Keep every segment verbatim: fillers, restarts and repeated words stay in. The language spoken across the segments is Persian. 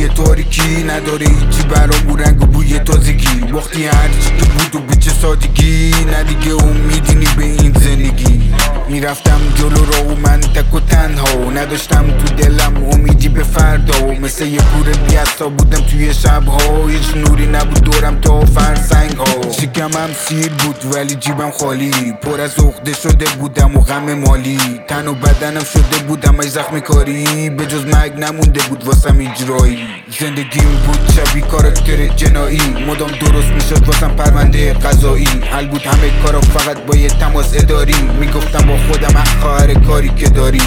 توی تاریکی نداره هیچی برام رنگ و بوی تازگی. وقتی هرچی که بود و به چه سادگی، نه دیگه امیدی به این زندگی. میرفتم جلو را و من تک و تنها، نداشتم تو دلم امیدی به فردا. مثل یه گور بیاستا بودم توی شبها، هیچ نوری نبود دورم تا فرسنگ ها. شکمم سیر بود ولی جیبم خالی، پر از عقده شده بودم و غم مالی. تن و بدنم شده بودم ای زخم کاری، به جز مرگ نمونده بود واسم اجرایی. زندگیم بود شبیه کاراکتر جنایی، مدام درست میشد واسم پرونده قضایی. حل بود همه کارا فقط با یه تماس اداری، میگفتم با خودم اخ خواهر کاری که داری.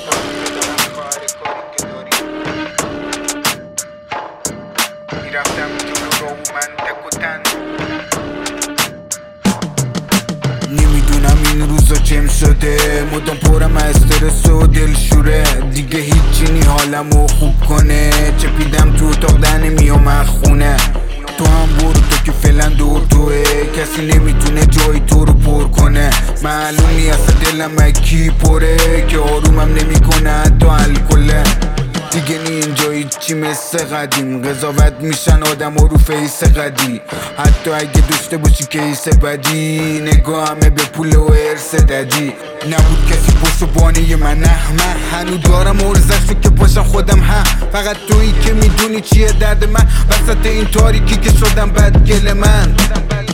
میرفتم جلو رو من تک و تن، نمیدونم این روزا چم شده، مدام پرم از استرس و دلشوره. دیگه هیچی نی حالمو خوب کنه، چپیدم تو اتاق در نمیام خونه. تو هم برو تو که فعلا دور توه، کسی نمیتونه جای تو رو پر کنه. معلومی اصلا دلم کی پره که آرومم نمیکنه حتی الکله. دیگه نی اینجا هیچی مثل قدیم، قضاوت میشن آدم ها رو فیس قدی. حتی اگه داشته باشی کیس بدی، نگاه همه به پول و ارث ددی. نبود کسی پشت و بانه من، نه من هنو دارم ارزشو که پاشم خودم. هم فقط تویی که میدونی چیه درد من، وسط این تاریکی که شدم بدگل من.